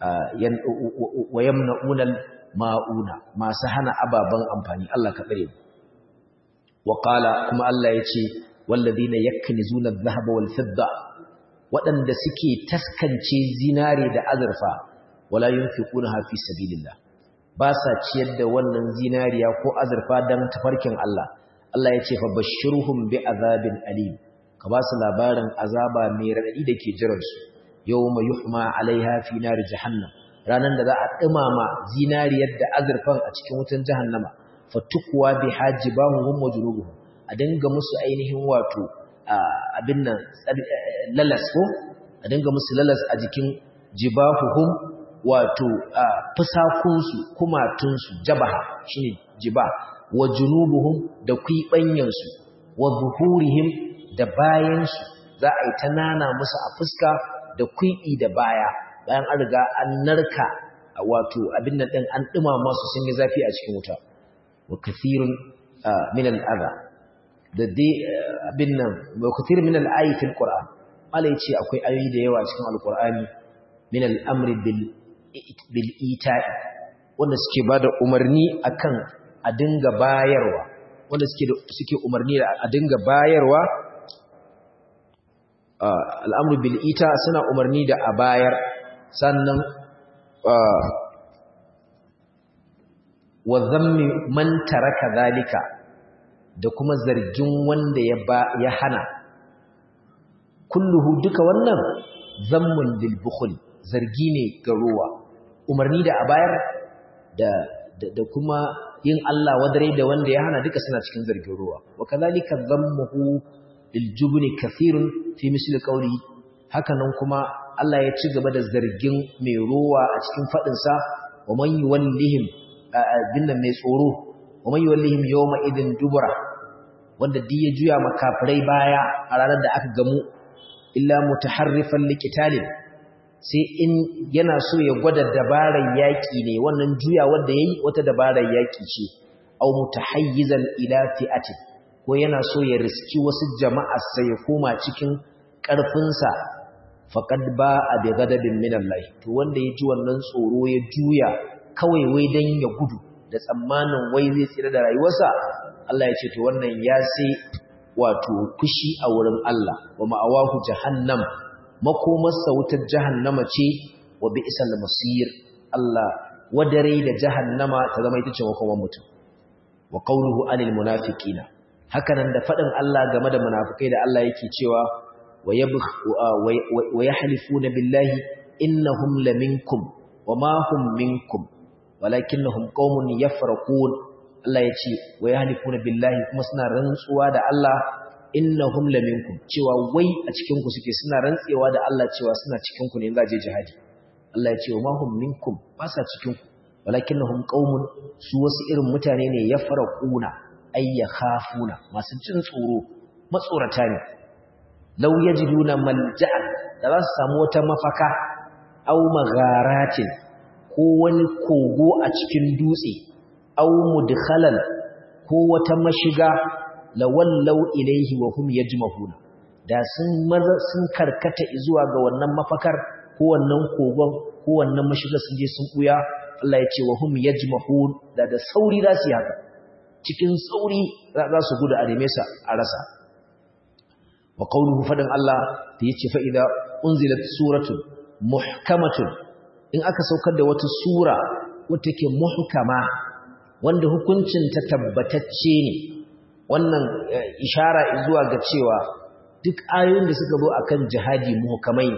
wa yamna'una al-ma'una masu hana ababan amfani Allah ka tsare wa qala kuma Allah yace walladina yaknizuna adh-dhahaba wal-fidda waɗanda suke taskance zinare da azurfa wala yunfiqunaha fi sabilillah ba sa ciyar da wannan zinariya ko azurfa dan tafarkin Allah Allah ya ce fa bashirhum bi azabin alim ka ba su labarin azaba mai radadi dake jiran su yawma yuhma alaiha fi nar jahannam ranan da za a dumama zinariyar da azurfan a cikin wutan jahannama fatukwa bi hajibahum wa junubuhum a dinga musu ainihin wato abin nan lalas ko a dinga musu lalas a jikin jibahuhum wato fusakunsu kumatunsu jabaha shine jiba wa junubuhum da kwibanyansu wa zuhurihim da bayansu za a yi ta nana musu a fuska da kwibi da baya bayan an riga an narka wato abin nan din an dumama su sun yi zafi a cikin wuta wa kathirun min al-adha da dai abin nan wa kathir min al-ayi fil qur'an Allah yace akwai ayoyi da yawa cikin al-qur'ani min al-amri bil ita'i wanda suke bada umarni akan a dinga bayarwa wanda suke umarni a dinga bayarwa al'amru bil ita suna umarni da a bayar, sannan wa zammi man taraka zalika da kuma zargin wanda ya hana. Kulluhu duka wannan zammun lil bukhli, zargi ne ga ruwa. Umarni da a bayar da kuma yin Allah wadare da wanda ya hana duka suna cikin zargin ruwa. Wa kadhalika zammuhu lil jubni kathirun fi misli qawli, hakanan kuma Allah ya ci gaba da zargin mai ruwa a cikin fadin sa wa man yuwallihim binnan mai tsoro, wa man yuwallihim yawma idin dubura, wanda duk ya juya makafirai baya a ranar da aka gamu, illa mutaharrifan liqitalin, sai in yana so ya gwada dabarar yaki ne, wannan juya wanda yayi wata dabarar yaki ce, aw mutahayyizan ila fi'ati, ko yana so ya riski wasu jama'a sai ya koma cikin karfin sa, faqad ba'a bi ghadabin min Allah, to wanda ya ji wannan tsoro ya juya kawai wai dan ya gudu da tsammanin wai zai tsira da rayuwarsa, Allah ya ce to wannan ya sai wato kushi a wurin Allah. Wa ma'awahu jahannam, makomarsa wutar jahannama ce, wa bi'sal masir, Allah wadare da jahannama ta zama ita ce makomar mutum. Wa qawluhu anil munafiqina, hakanan da fadin Allah game da munafikai da Allah yake cewa wa yahlifuna billahi innahum laminkum wa ma hum minkum walakinnahum qaumun yafraqun. Allah ya ce wa yahlifuna billahi, kuma suna rantsuwa da Allah innahum laminkum, cewa wai a cikin ku suke, suna rantsewa da Allah cewa suna cikin ku ne za je jihadi. Allah ya ce wa ma hum minkum, ba sa cikin ku, walakinnahum qaumun, su wasu irin mutane ne yafraquna ay yakhafuna, masu jin tsoro, matsorata ne. Law yajiduna malja'an, da za su samu wata mafaka, aw magharatin, ko wani kogo a cikin dutse, aw mudkhalan, ko wata mashiga, lawallau ilaihi wa hum yajmahuna, da sun karkata zuwa ga wannan mafakar ko wannan kogon ko wannan mashiga, sun je sun buya. Allah ya ce wa hum yajmahun, da sauri za su yi haka, cikin sauri za su gudu a neme sa a rasa. Wa qawluhu, fadin Allah da yace fa idza unzilat suratun muhkamatun, in aka saukar da wata sura wata ke muhkama, wanda hukuncin ta tabbatacce ne, wannan ishara zuwa ga cewa duk ayoyin da suka zo akan jihadi muhkamai,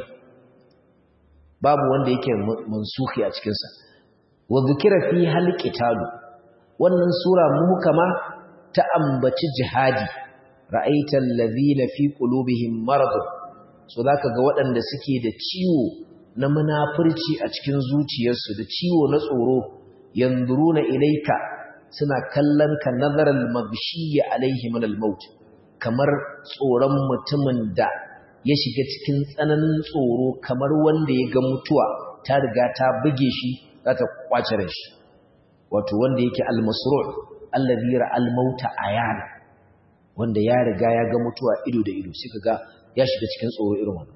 babu wanda yake mansuhi a cikin sa. Wa dhikra fi hal qitalu, wannan sura muhkama ta ambaci jihadi. Ra'aital ladhina fi qulubihim marad, so zaka ga waɗanda suke da ciwo na munafurci a cikin zuciyarsu, da ciwo na tsoro, yanzuruna ilayka, suna kallon ka nazaral maghshi alaihi min al-maut, kamar tsoron mutumin da ya shiga cikin tsananin tsoro, kamar wanda ya ga mutuwa ta riga ta buge shi, za ta kwace ran shi. Wato wanda yake al-masru' allazi ra'al mauta ayana, wanda ya riga ya ga mutuwa ido da ido, sai kaga ya shiga cikin tsoro irin wannan.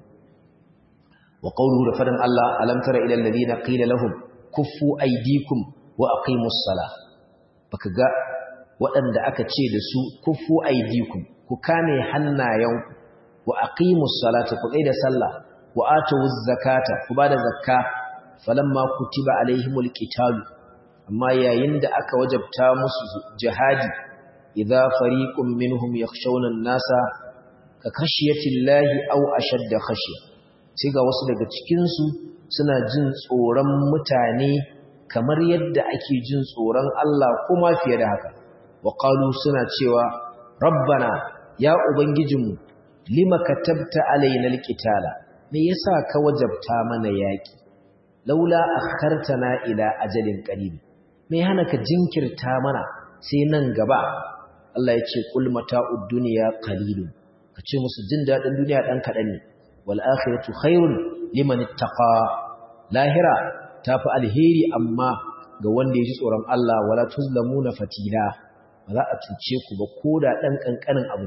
Wa qawluhu, da fadan Allah, alam tara ila alladhina qila lahum kuffu aydikum wa aqimus salah, baka ga waɗanda aka ce da su kuffu aydikum, ku kame hannayenku, wa aqimus salata, ku tsaya da sallah, wa atuz zakata, ku bada zakka, falamma kutiba alaihimul qital, amma yayin da aka wajabta musu jihadi, idza fariqun minhum yakhshawna an-nasa ka khashiyatillahi aw ashadda khashya, sai ga wasu daga cikin su suna jin tsoron mutane kamar yadda ake jin tsoron Allah kuma fiye da haka. Wa qalu, suna cewa rabbana, ya ubangijinmu, lima katabta alaina alqitala, me yasa ka wajabta mana yaki, laula akhartana ila ajalin qarib, me hana ka jinkirta mana sai nan gaba. Allah ya ce kul mata'ud dunya qalilun, ka ce musu jin dadin duniya dan kadan ne, wal akhiratu khairun liman ittaqa, lahira tafi alheri amma ga wanda ya ji tsoron Allah. Wala tuzlamuna fatila, ba za a cuce ku ba koda dan kankanin abu.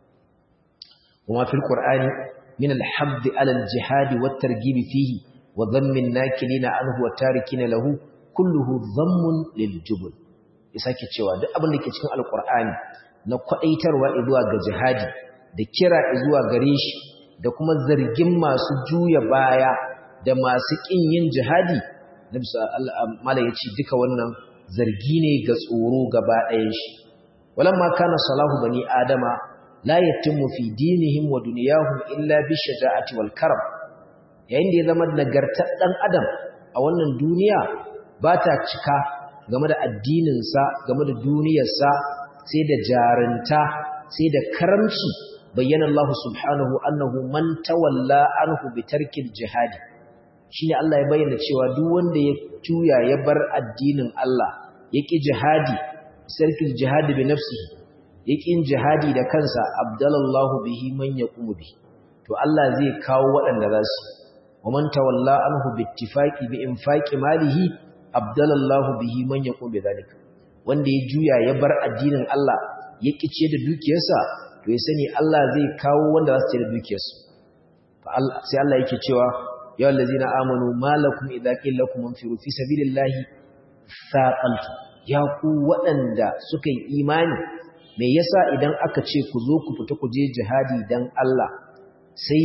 kuma fil qur'ani min al-hadd ala al-jihad wa at-targhib fihi wa dhamm an-nakilina anhu wa tarikina lahu kulluhu dhammun lil-jubn. Isake cewa duk abin da ke cikin al-qur'ani na kwadaitarwa zuwa ga jihadi da kira zuwa gare shi da kuma zargin masu juya baya da masu kin yin jihadi nabi sallallahu ya ce duka wannan zargi ne ga tsoro gaba ɗayan shi walamma kana salahu bani adama la yatimmu fi dinihim wa dunyahum illa bi shaja'ati wal karam yayin da ya zama nagartar dan adam a wannan duniya ba ta cika game da addininsa game da duniyarsa sai da jarinta sai da karamci bayyana Allah subhanahu annahu man tawalla anhu bi tarkil jihad shine Allah ya bayyana cewa duk wanda ya juya ya bar addinin Allah yaki jihadi sarkil jihad bi nafsihi yaki jihadi da kansa abdalallahu bihi man yaqumu bi to Allah zai kawo waɗanda za su ومن تولى عنه باتفاق بانفاق ماله abdala Allah bihi man yaqum bidhalika wanda ya juya ya bar addinin Allah ya kice da dukiyarsa to ya sani Allah zai kawo wanda za su ce da dukiyarsu sai Allah yake cewa ya allazina amanu malakum idza qila lakum anfiru fi sabilillahi thaqaltu ya ku waɗanda suka yi imani me yasa idan aka ce ku zo ku fita ku je jihadi dan Allah sai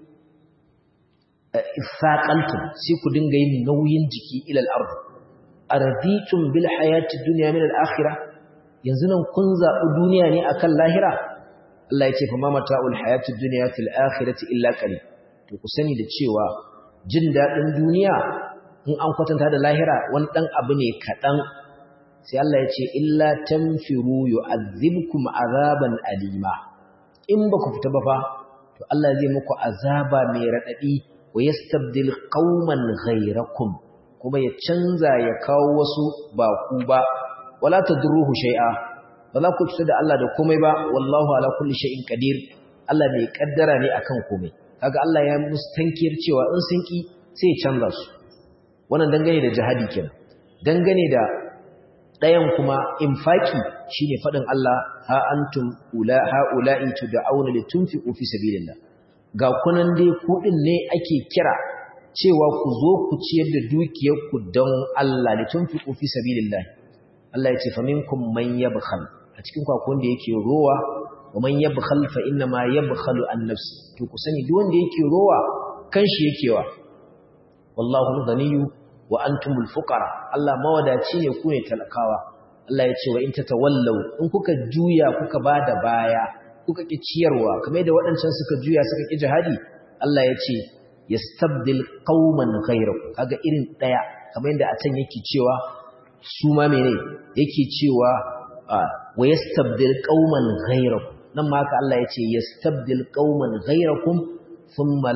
thaqaltu sai ku dinga yin nauyin jiki ila al-ard araditum bil hayati dunya min al-akhirah yanzu nan kun zaɓi duniya ne akan lahira Allah yake fa mamata'ul hayati dunya fil akhirati illa qalil to ku sani da cewa jin dadin duniya in an kwatanta da lahira wani dan abu ne kadan sai Allah ya ce illa tanfiru yu'adhibkum azaban alima in ba ku fita ba fa to Allah zai muku azaba mai radadi wa yastabdil qauman ghayrakum kuma ya canza ya kawo wasu ba ku ba wala tadruhu shay'a ba za ku cuta da Allah da komai ba wallahu ala kulli shay'in qadir Allah mai kaddara ne akan komai kaga Allah ya mustankir cewa in sun ki sai ya canza su wannan dangane da jihadi kenan dangane da dayan kuma infaki shine fadin Allah ha antum ula'i tud'auna litunfiqu fi sabilillah ga kunan dai kudin ne ake kira cewa ku zo ku ciyar da dukiyarku don Allah litunfiqu fi sabilillah Allah ya ce fa minkum man yabkhal a cikin kwakwan da yake rowa wa man yabkhal fa inna ma yabkhalu an nafsi to ku sani duk wanda yake rowa kanshi yake wa wallahu ghaniyyu wa antumul fuqara Allah mawadaci ne ku ne talakawa Allah ya ce wa in tatawallaw in kuka juya kuka bada baya kuka ki ciyarwa kamar da waɗancan suka juya suka ki jihadi Allah ya ce yastabdil qauman ghayrakum kaga irin daya kamar yadda a can yake cewa su ma mene yake cewa wa yastabdil qauman ghayrakum nan ma haka Allah yace yastabdil qauman ghayrakum thumma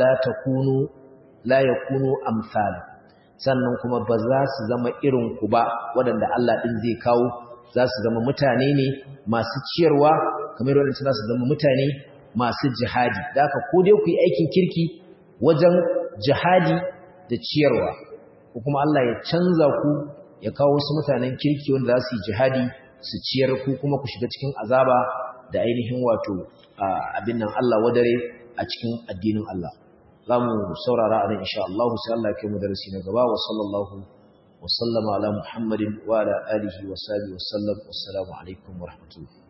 la yakunu amsal sannan kuma ba za su zama irin ku ba wadanda Allah din zai kawo za su zama mutane ne masu ciyarwa kamar wadanda za su zama mutane masu jihadi da haka ko dai ku yi aikin kirki wajen jihadi da ciyarwa ko kuma Allah ya canza ku ya kawo wasu mutanen kirki wanda za su yi jihadi su ciyar ku kuma ku shiga cikin azaba da ainihin wato abin nan Allah wadare a cikin addinin Allah za mu saurara a nan insha Allah sai Allah ya kai mu darasi na gaba wa sallallahu wa sallama ala Muhammadin wa ala alihi wa sahbihi wa sallam wassalamu alaikum wa rahmatullahi